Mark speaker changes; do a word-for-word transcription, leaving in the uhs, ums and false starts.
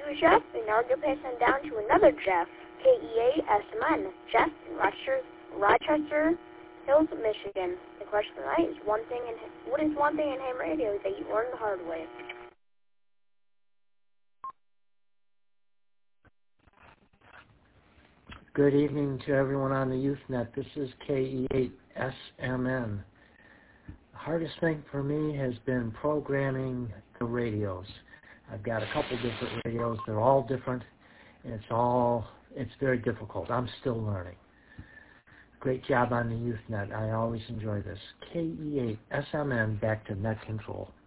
Speaker 1: you, Jeff, and now we're passing down to another Jeff, K E A S M N, Jeff in Rochester, Rochester Hills, Michigan. The question tonight is one thing in what is one thing in ham radio that you learned the hard way?
Speaker 2: Good evening to everyone on the YouthNet. This is K E eight S M N. The hardest thing for me has been programming the radios. I've got a couple different radios. They're all different, and it's all, it's very difficult. I'm still learning. Great job on the YouthNet. I always enjoy this. K E eight S M N, back to net control.